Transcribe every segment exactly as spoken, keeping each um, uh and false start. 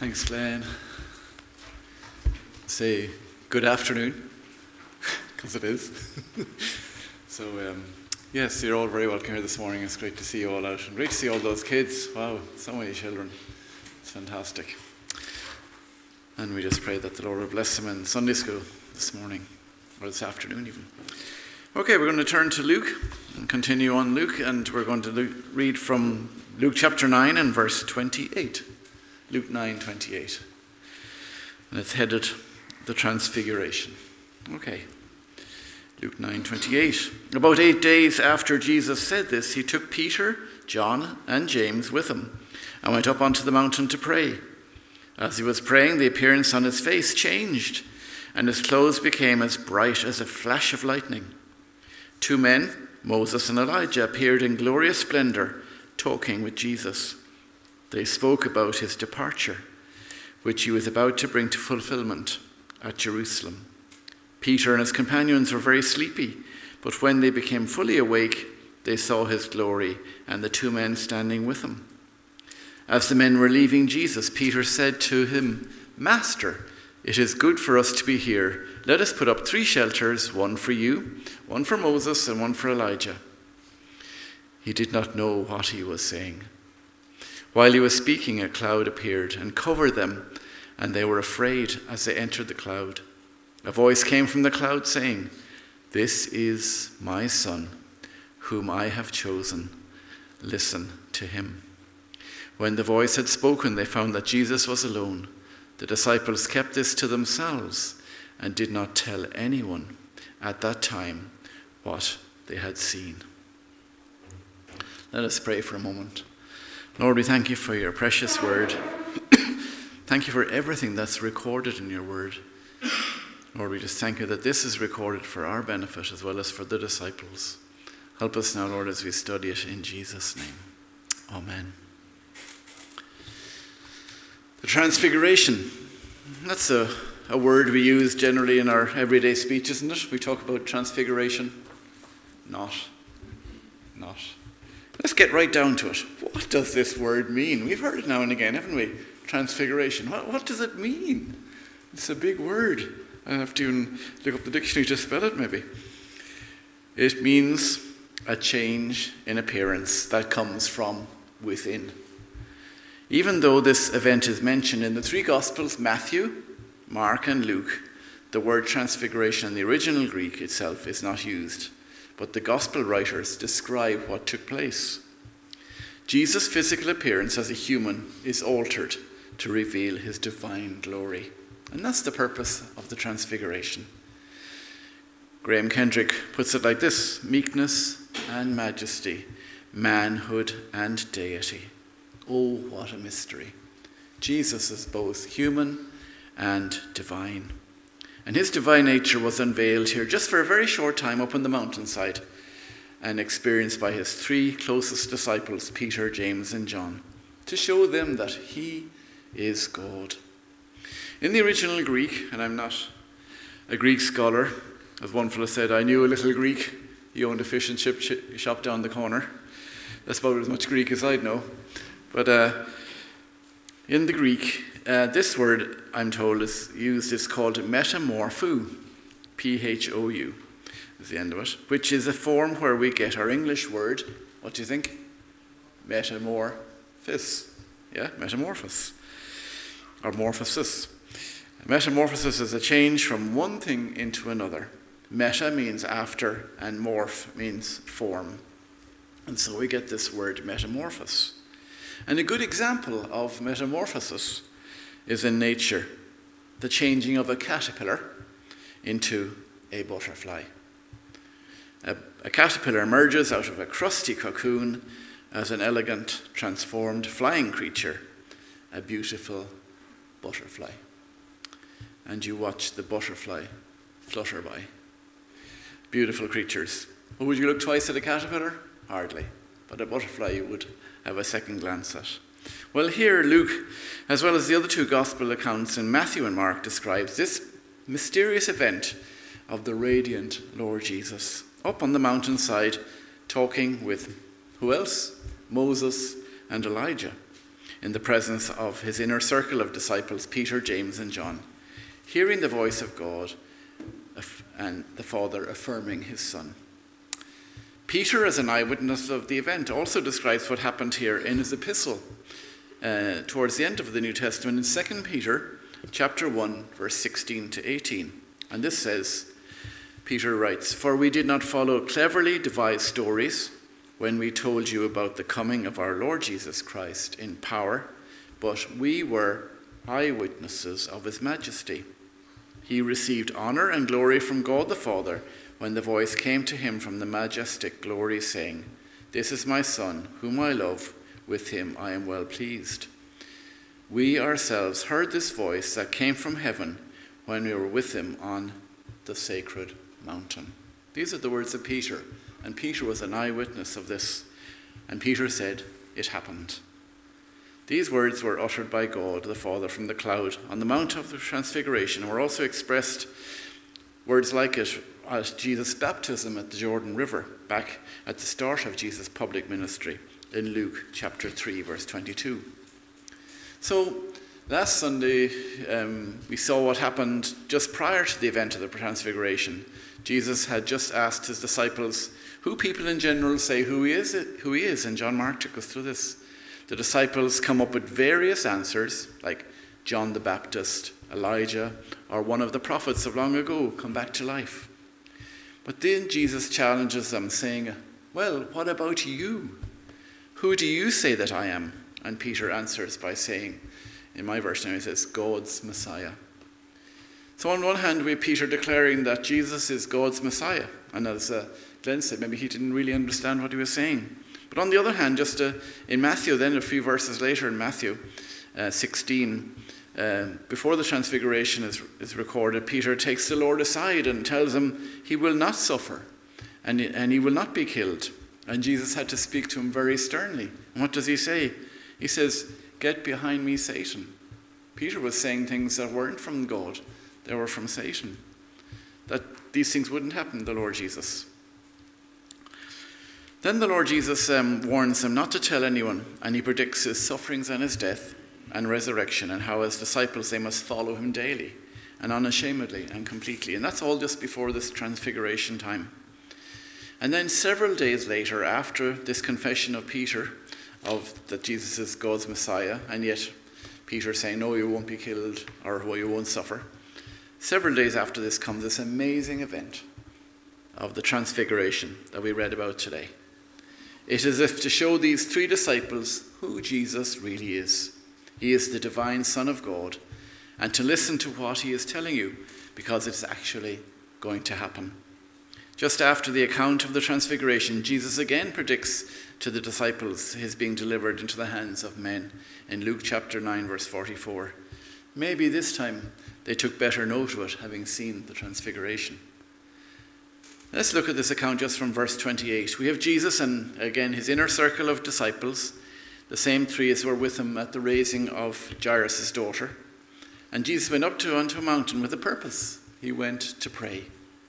Thanks, Glenn. Say good afternoon, because it is. so, um, yes, you're all very welcome here this morning. It's great to see you all out, and great to see all those kids. Wow, so many children. It's fantastic. And we just pray that the Lord will bless them in Sunday school this morning, or this afternoon even. Okay, we're going to turn to Luke and continue on Luke, and we're going to Luke, read from Luke chapter nine and verse twenty-eight. Luke nine twenty-eight. And it's headed The Transfiguration. Okay. Luke nine twenty-eight. About eight days after Jesus said this, he took Peter, John, and James with him and went up onto the mountain to pray. As he was praying, the appearance on his face changed, and his clothes became as bright as a flash of lightning. Two men, Moses and Elijah, appeared in glorious splendor, talking with Jesus. They spoke about his departure, which he was about to bring to fulfillment at Jerusalem. Peter and his companions were very sleepy, but when they became fully awake, they saw his glory and the two men standing with him. As the men were leaving Jesus, Peter said to him, "Master, it is good for us to be here. Let us put up three shelters, one for you, one for Moses, and one for Elijah." He did not know what he was saying. While he was speaking, a cloud appeared and covered them, and they were afraid as they entered the cloud. A voice came from the cloud saying, "This is my son, whom I have chosen. Listen to him." When the voice had spoken, they found that Jesus was alone. The disciples kept this to themselves and did not tell anyone at that time what they had seen. Let us pray for a moment. Lord, we thank you for your precious word. Thank you for everything that's recorded in your word. Lord, we just thank you that this is recorded for our benefit as well as for the disciples. Help us now, Lord, as we study it in Jesus' name. Amen. The Transfiguration. That's a, a word we use generally in our everyday speech, isn't it? We talk about transfiguration. Not. Not. Let's get right down to it. What does this word mean? We've heard it now and again, haven't we? Transfiguration. What, what does it mean? It's a big word. I have to even look up the dictionary to spell it, maybe. It means a change in appearance that comes from within. Even though this event is mentioned in the three Gospels, Matthew, Mark, and Luke, the word transfiguration in the original Greek itself is not used. But the Gospel writers describe what took place. Jesus' physical appearance as a human is altered to reveal his divine glory. And that's the purpose of the Transfiguration. Graham Kendrick puts it like this: meekness and majesty, manhood and deity. Oh, what a mystery. Jesus is both human and divine. And his divine nature was unveiled here just for a very short time up on the mountainside and experienced by his three closest disciples, Peter, James, and John, to show them that he is God. In the original Greek, and I'm not a Greek scholar, as one fellow said, I knew a little Greek. He owned a fish and chip shop down the corner. That's about as much Greek as I'd know. But uh, in the Greek, uh, this word, I'm told, is used, is called metamorphou, P H O U, is the end of it, which is a form where we get our English word, what do you think? Metamorphosis. Yeah, metamorphosis. Or morphosis. Metamorphosis is a change from one thing into another. Meta means after, and morph means form. And so we get this word metamorphos. And a good example of metamorphosis is in nature, the changing of a caterpillar into a butterfly. A, a caterpillar emerges out of a crusty cocoon as an elegant, transformed flying creature, a beautiful butterfly. And you watch the butterfly flutter by. Beautiful creatures. Well, would you look twice at a caterpillar? Hardly. But a butterfly you would have a second glance at. Well, here Luke, as well as the other two gospel accounts in Matthew and Mark, describes this mysterious event of the radiant Lord Jesus up on the mountainside talking with who else? Moses and Elijah. in the presence of his inner circle of disciples, Peter, James, and John, hearing the voice of God and the Father affirming his Son. Peter, as an eyewitness of the event, also describes what happened here in his epistle uh, towards the end of the New Testament in Second Peter chapter one, verse sixteen to eighteen. And this says, Peter writes, "For we did not follow cleverly devised stories when we told you about the coming of our Lord Jesus Christ in power, but we were eyewitnesses of his majesty. He received honor and glory from God the Father when the voice came to him from the majestic glory, saying, 'This is my Son, whom I love. With him I am well pleased.' We ourselves heard this voice that came from heaven when we were with him on the sacred mountain." These are the words of Peter, and Peter was an eyewitness of this. And Peter said, "It happened." These words were uttered by God the Father from the cloud on the Mount of the Transfiguration, and were also expressed, words like it, at Jesus' baptism at the Jordan River, back at the start of Jesus' public ministry in Luke chapter three, verse twenty-two. So last Sunday, um, we saw what happened just prior to the event of the Transfiguration. Jesus had just asked his disciples who people in general say who he is, who he is, and John Mark took us through this. The disciples come up with various answers, like John the Baptist, Elijah, or one of the prophets of long ago come back to life. But then Jesus challenges them, saying, "Well, what about you? Who do you say that I am?" And Peter answers by saying, in my version, he says, "God's Messiah." So on one hand, we have Peter declaring that Jesus is God's Messiah. And as uh, Glenn said, maybe he didn't really understand what he was saying. But on the other hand, just uh, in Matthew, then a few verses later in Matthew uh, sixteen, uh, before the Transfiguration is, is recorded, Peter takes the Lord aside and tells him he will not suffer and, and he will not be killed. And Jesus had to speak to him very sternly. And what does he say? He says, "Get behind me, Satan." Peter was saying things that weren't from God. They were from Satan. That these things wouldn't happen to the Lord Jesus. Then the Lord Jesus um, warns him not to tell anyone, and he predicts his sufferings and his death and resurrection, and how as disciples they must follow him daily and unashamedly and completely. And that's all just before this Transfiguration time. And then several days later, after this confession of Peter of that Jesus is God's Messiah, and yet Peter saying, "No, you won't be killed," or "Well, you won't suffer," several days after this comes this amazing event of the Transfiguration that we read about today. It is as if to show these three disciples who Jesus really is. He is the divine Son of God, and to listen to what he is telling you, because it's actually going to happen. Just after the account of the Transfiguration, Jesus again predicts to the disciples his being delivered into the hands of men in Luke chapter nine, verse forty-four. Maybe this time they took better note of it, having seen the Transfiguration. Let's look at this account just from verse twenty-eight. We have Jesus and, again, his inner circle of disciples, the same three as were with him at the raising of Jairus' daughter. And Jesus went up to onto a mountain with a purpose. He went to pray.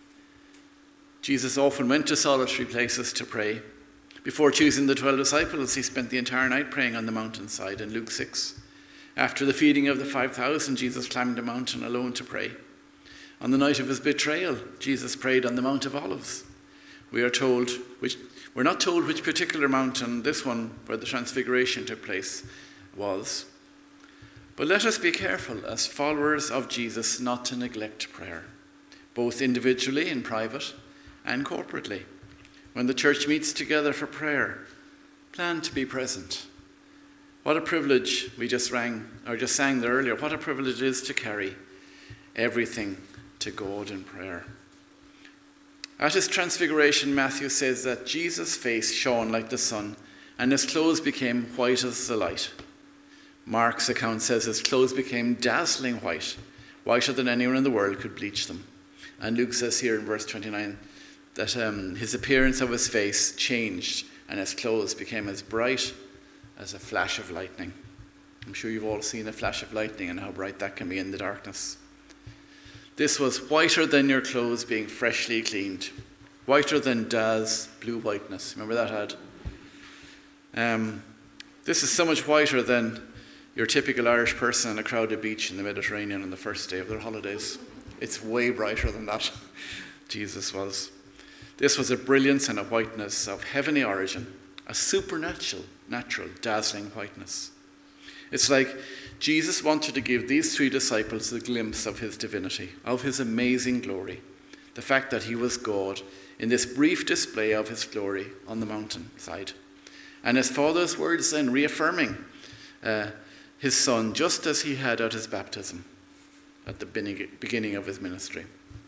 Jesus often went to solitary places to pray. Before choosing the twelve disciples, he spent the entire night praying on the mountainside in Luke six. After the feeding of the five thousand, Jesus climbed a mountain alone to pray. On the night of his betrayal, Jesus prayed on the Mount of Olives. We are told, which, we're not told which particular mountain this one, where the Transfiguration took place, was. But let us be careful as followers of Jesus not to neglect prayer, both individually in private and corporately. When the church meets together for prayer, plan to be present. What a privilege, we just rang, or just sang there earlier, what a privilege it is to carry everything to God in prayer. At his Transfiguration, Matthew says that Jesus' face shone like the sun, and his clothes became white as the light. Mark's account says his clothes became dazzling white, whiter than anyone in the world could bleach them. And Luke says here in verse twenty-nine that um, his appearance of his face changed, and his clothes became as bright as a flash of lightning. I'm sure you've all seen a flash of lightning and how bright that can be in the darkness. This was whiter than your clothes being freshly cleaned, whiter than Daz blue whiteness. Remember that ad? Um, this is so much whiter than your typical Irish person on a crowded beach in the Mediterranean on the first day of their holidays. It's way brighter than that. Jesus was. This was a brilliance and a whiteness of heavenly origin, a supernatural, natural, dazzling whiteness. It's like Jesus wanted to give these three disciples a glimpse of his divinity, of his amazing glory, the fact that he was God in this brief display of his glory on the mountainside. And his Father's words then reaffirming uh, his Son just as he had at his baptism, at the beginning of his ministry.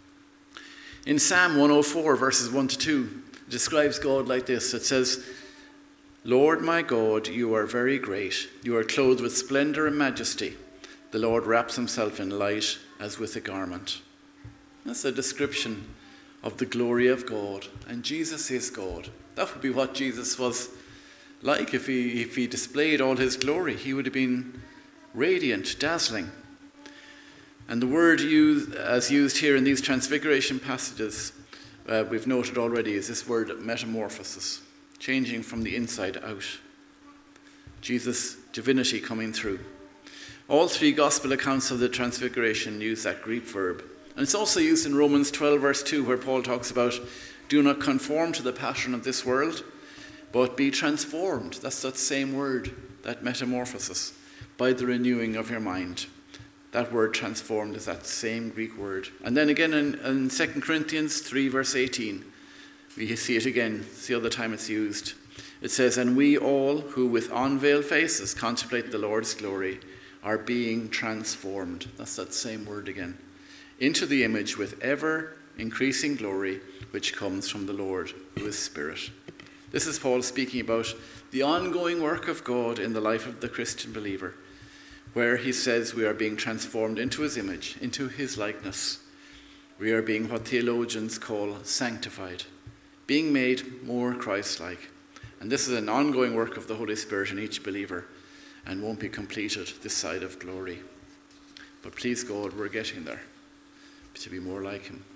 In Psalm one oh four, verses one to two, it describes God like this. It says, Lord my God, you are very great. You are clothed with splendor and majesty. The Lord wraps himself in light as with a garment. That's a description of the glory of God. And Jesus is God. That would be what Jesus was like if he, if he displayed all his glory. He would have been radiant, dazzling. And the word used, as used here in these transfiguration passages, uh, we've noted already, is this word metamorphosis, changing from the inside out. Jesus' divinity coming through. All three gospel accounts of the transfiguration use that Greek verb. And it's also used in Romans twelve, verse two, where Paul talks about, do not conform to the pattern of this world, but be transformed. That's that same word, that metamorphosis, by the renewing of your mind. That word transformed is that same Greek word. And then again in, in Second Corinthians three, verse eighteen, we see it again. It's the other time it's used. It says, and we all who with unveiled faces contemplate the Lord's glory are being transformed. That's that same word again. Into the image with ever increasing glory, which comes from the Lord, who is Spirit. This is Paul speaking about the ongoing work of God in the life of the Christian believer, where he says we are being transformed into his image, into his likeness. We are being what theologians call sanctified, being made more Christ-like. And this is an ongoing work of the Holy Spirit in each believer and won't be completed this side of glory. But please God, we're getting there to be more like him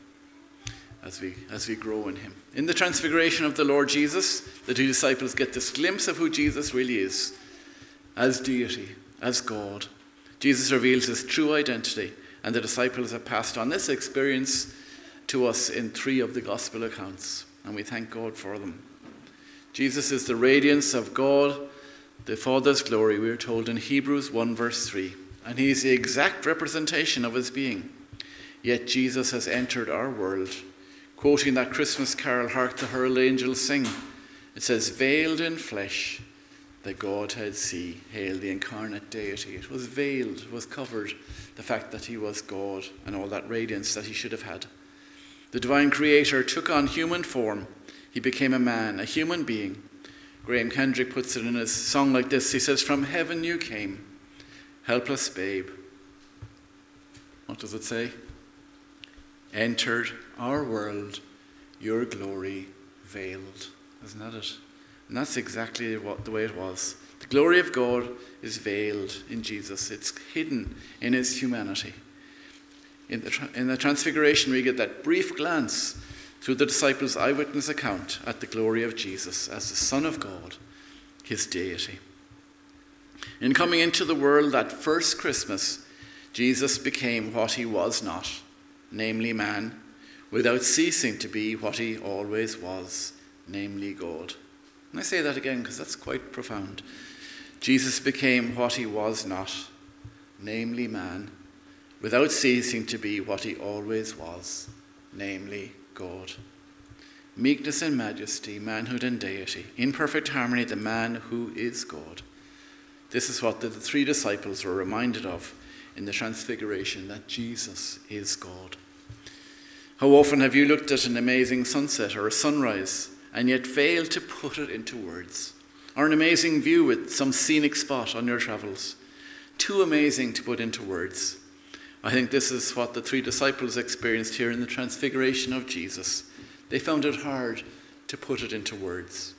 as we, as we grow in him. In the transfiguration of the Lord Jesus, the two disciples get this glimpse of who Jesus really is as deity, as God. Jesus reveals his true identity, and the disciples have passed on this experience to us in three of the gospel accounts, and we thank God for them. Jesus is the radiance of God, the Father's glory, we are told in Hebrews one, verse three, and he is the exact representation of his being. Yet Jesus has entered our world. Quoting that Christmas carol, Hark the Herald Angels Sing, it says, veiled in flesh, the Godhead see, hail the incarnate deity. It was veiled, it was covered, the fact that he was God and all that radiance that he should have had. The divine creator took on human form. He became a man, a human being. Graham Kendrick puts it in his song like this. He says, from heaven you came, helpless babe. What does it say? Entered our world, your glory veiled. Isn't that it? And that's exactly what the way it was. The glory of God is veiled in Jesus. It's hidden in his humanity. In the, tra- in the Transfiguration, we get that brief glance through the disciples' eyewitness account at the glory of Jesus as the Son of God, his deity. In coming into the world that first Christmas, Jesus became what he was not, namely man, without ceasing to be what he always was, namely God. And I say that again because that's quite profound. Jesus became what he was not, namely man, without ceasing to be what he always was, namely God. Meekness and majesty, manhood and deity, in perfect harmony, the man who is God. This is what the three disciples were reminded of in the Transfiguration, that Jesus is God. How often have you looked at an amazing sunset or a sunrise and yet failed to put it into words? Or an amazing view at some scenic spot on your travels, too amazing to put into words. I think this is what the three disciples experienced here in the Transfiguration of Jesus. They found it hard to put it into words.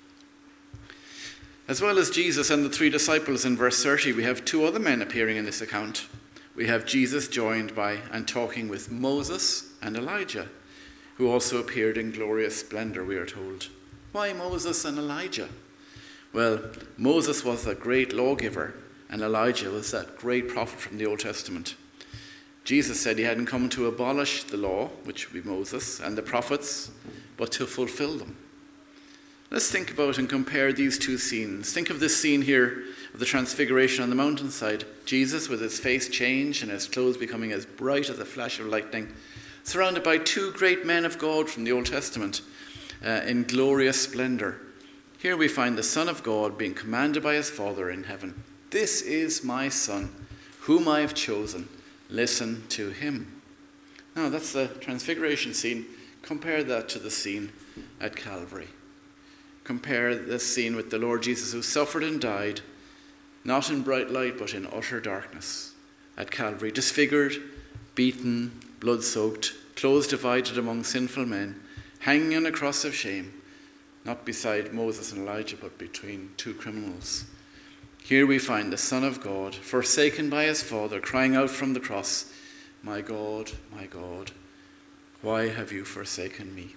As well as Jesus and the three disciples in verse thirty, we have two other men appearing in this account. We have Jesus joined by and talking with Moses and Elijah, who also appeared in glorious splendor, we are told. Why Moses and Elijah? Well, Moses was a great lawgiver, and Elijah was that great prophet from the Old Testament. Jesus said he hadn't come to abolish the law, which would be Moses, and the prophets, but to fulfill them. Let's think about and compare these two scenes. Think of this scene here of the transfiguration on the mountainside. Jesus with his face changed and his clothes becoming as bright as a flash of lightning, surrounded by two great men of God from the Old Testament uh, in glorious splendor. Here we find the Son of God being commanded by his Father in heaven. This is my Son, whom I have chosen. Listen to him. Now that's the transfiguration scene. Compare that to the scene at Calvary. Compare this scene with the Lord Jesus, who suffered and died, not in bright light, but in utter darkness at Calvary, disfigured, beaten, blood-soaked, clothes divided among sinful men, hanging on a cross of shame, not beside Moses and Elijah, but between two criminals. Here we find the Son of God, forsaken by his Father, crying out from the cross, "My God, my God, why have you forsaken me?"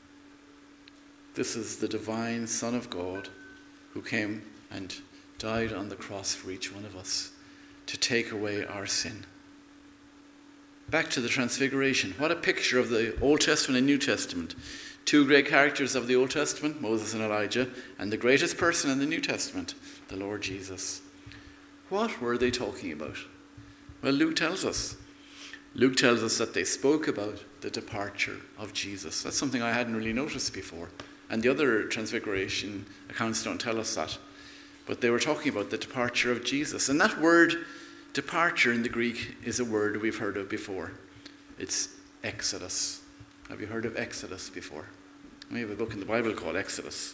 This is the divine Son of God who came and died on the cross for each one of us to take away our sin. Back to the Transfiguration. What a picture of the Old Testament and New Testament. Two great characters of the Old Testament, Moses and Elijah, and the greatest person in the New Testament, the Lord Jesus. What were they talking about? Well, Luke tells us. Luke tells us that they spoke about the departure of Jesus. That's something I hadn't really noticed before. And the other Transfiguration accounts don't tell us that. But they were talking about the departure of Jesus. And that word, departure in the Greek, is a word we've heard of before. It's Exodus. Have you heard of Exodus before? We have a book in the Bible called Exodus.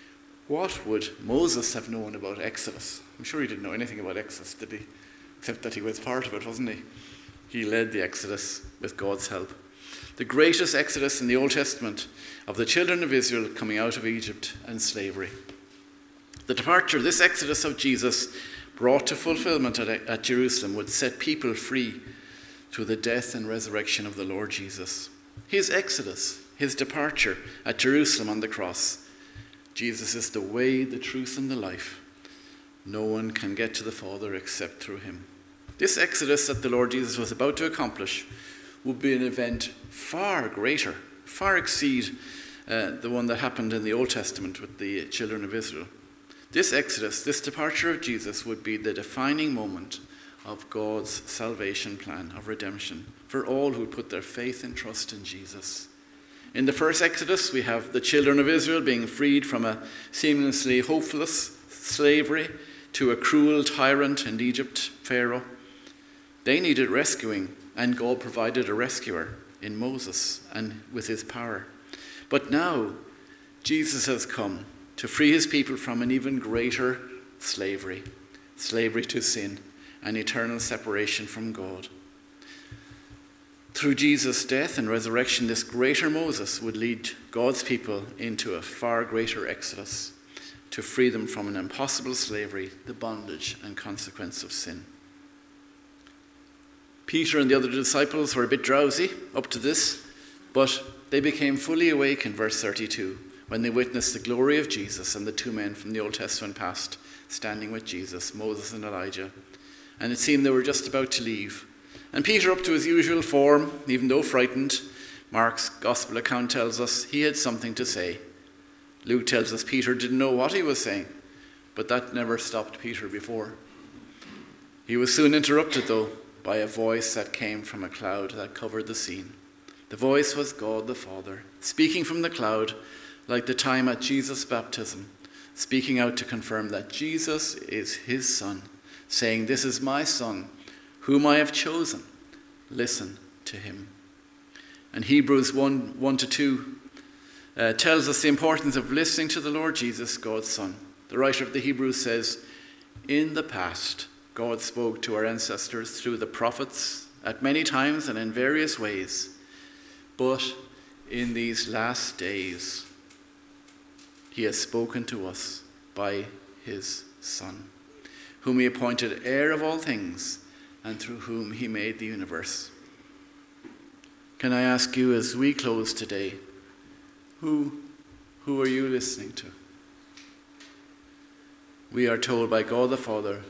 What would Moses have known about Exodus? I'm sure he didn't know anything about Exodus, did he? Except that he was part of it, wasn't he? He led the Exodus with God's help. The greatest Exodus in the Old Testament of the children of Israel coming out of Egypt and slavery. The departure, this Exodus of Jesus, brought to fulfillment at, at Jerusalem, would set people free through the death and resurrection of the Lord Jesus. His Exodus, his departure at Jerusalem on the cross. Jesus is the way, the truth, and the life. No one can get to the Father except through him. This Exodus that the Lord Jesus was about to accomplish would be an event far greater, far exceed uh, the one that happened in the Old Testament with the children of Israel. This Exodus, this departure of Jesus, would be the defining moment of God's salvation plan of redemption for all who put their faith and trust in Jesus. In the first Exodus, we have the children of Israel being freed from a seamlessly hopeless slavery to a cruel tyrant in Egypt, Pharaoh. They needed rescuing, and God provided a rescuer in Moses and with his power. But now, Jesus has come to free his people from an even greater slavery, slavery to sin and eternal separation from God. Through Jesus' death and resurrection, this greater Moses would lead God's people into a far greater exodus to free them from an impossible slavery, the bondage and consequence of sin. Peter and the other disciples were a bit drowsy up to this, but they became fully awake in verse thirty-two when they witnessed the glory of Jesus and the two men from the Old Testament past standing with Jesus, Moses and Elijah. And it seemed they were just about to leave. And Peter, up to his usual form, even though frightened, Mark's gospel account tells us he had something to say. Luke tells us Peter didn't know what he was saying, but that never stopped Peter before. He was soon interrupted, though, by a voice that came from a cloud that covered the scene. The voice was God the Father, speaking from the cloud like the time at Jesus' baptism, speaking out to confirm that Jesus is his Son, saying, "This is my Son, whom I have chosen. Listen to him." And Hebrews one, one to two uh, tells us the importance of listening to the Lord Jesus, God's Son. The writer of the Hebrews says, "In the past, God spoke to our ancestors through the prophets at many times and in various ways. But in these last days, he has spoken to us by his Son, whom he appointed heir of all things, and through whom he made the universe." Can I ask you as we close today, who, who are you listening to? We are told by God the Father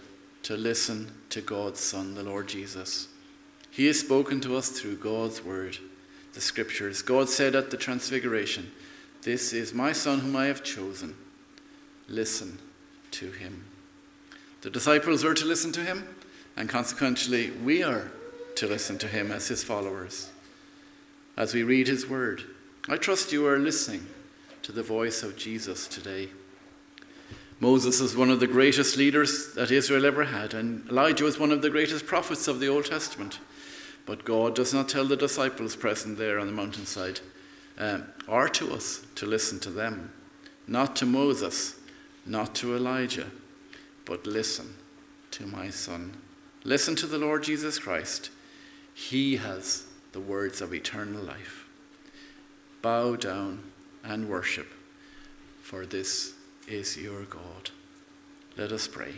to listen to God's Son, the Lord Jesus. He has spoken to us through God's word, the scriptures. God said at the Transfiguration, "This is my Son whom I have chosen. Listen to him." The disciples were to listen to him, and consequently we are to listen to him as his followers. As we read his word, I trust you are listening to the voice of Jesus today. Moses is one of the greatest leaders that Israel ever had, and Elijah was one of the greatest prophets of the Old Testament. But God does not tell the disciples present there on the mountainside, um, or to us, to listen to them. Not to Moses, not to Elijah, but listen to my Son. Listen to the Lord Jesus Christ. He has the words of eternal life. Bow down and worship, for this is your God. Let us pray.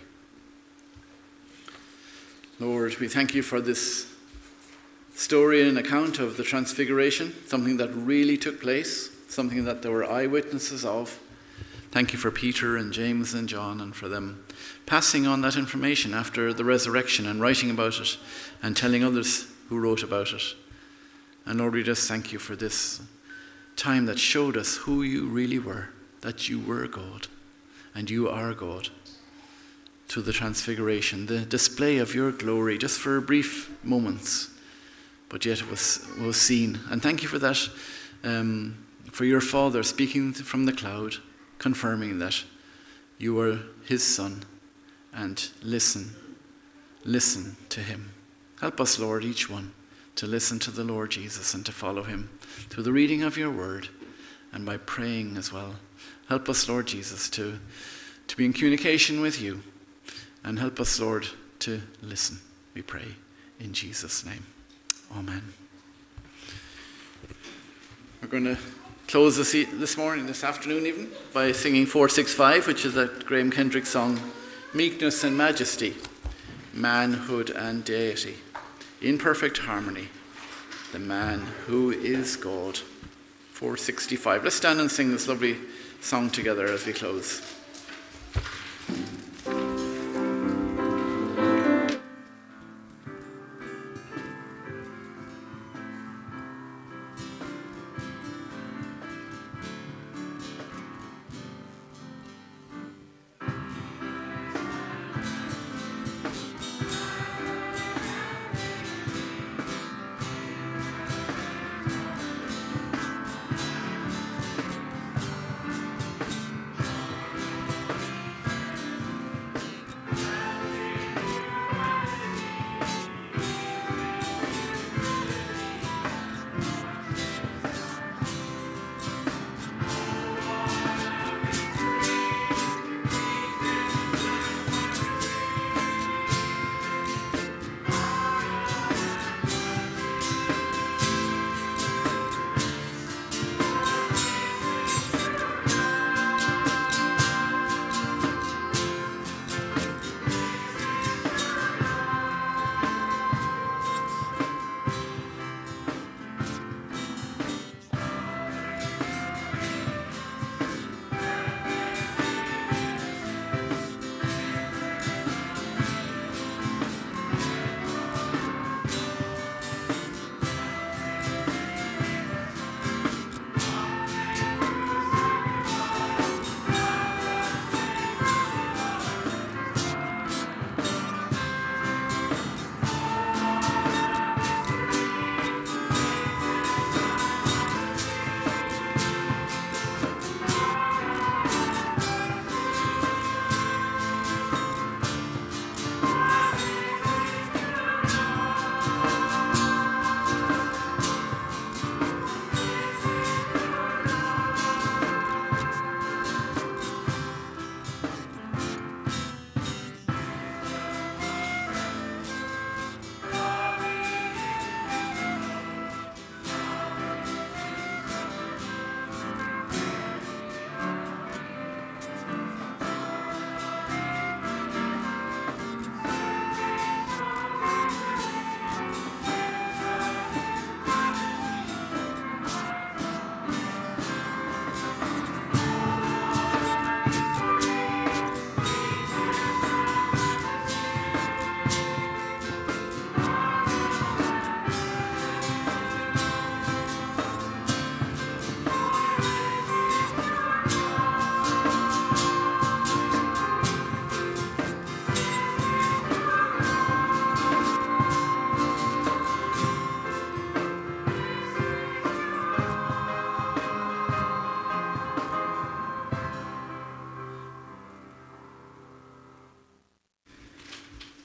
Lord, we thank you for this story and account of the Transfiguration, something that really took place, something that there were eyewitnesses of. Thank you for Peter and James and John, and for them passing on that information after the resurrection and writing about it and telling others who wrote about it. And Lord, we just thank you for this time that showed us who you really were, that you were God and you are God. To the Transfiguration, the display of your glory just for brief moments, but yet it was, was seen. And thank you for that, um, for your Father speaking from the cloud, confirming that you are his Son, and listen, listen to him. Help us, Lord, each one, to listen to the Lord Jesus and to follow him through the reading of your word and by praying as well. Help us, Lord Jesus, to, to be in communication with you, and help us, Lord, to listen, we pray, in Jesus' name. Amen. We're going to close this, e- this morning, this afternoon even, by singing four sixty-five, which is that Graham Kendrick song, Meekness and Majesty, Manhood and Deity, in perfect harmony, the man who is God. four sixty-five. Let's stand and sing this lovely song together as we close.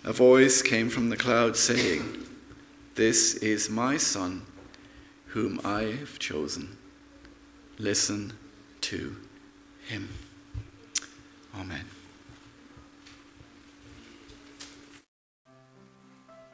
a voice came from the cloud saying, "This is my Son, whom I have chosen. Listen to him." Amen.